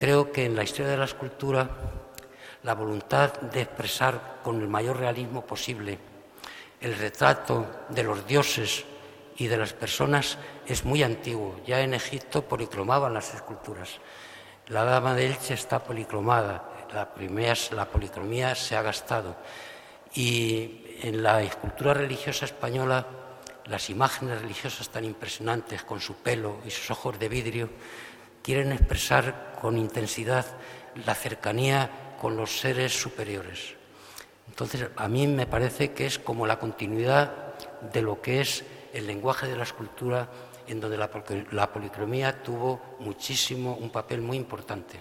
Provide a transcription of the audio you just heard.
Creo que en la historia de la escultura la voluntad de expresar con el mayor realismo posible el retrato de los dioses y de las personas es muy antiguo. Ya en Egipto policromaban las esculturas. La Dama de Elche está policromada, la policromía se ha gastado. Y en la escultura religiosa española, las imágenes religiosas tan impresionantes con su pelo y sus ojos de vidrio quieren expresar con intensidad la cercanía con los seres superiores. Entonces, a mí me parece que es como la continuidad de lo que es el lenguaje de la escultura, en donde la policromía tuvo un papel muy importante.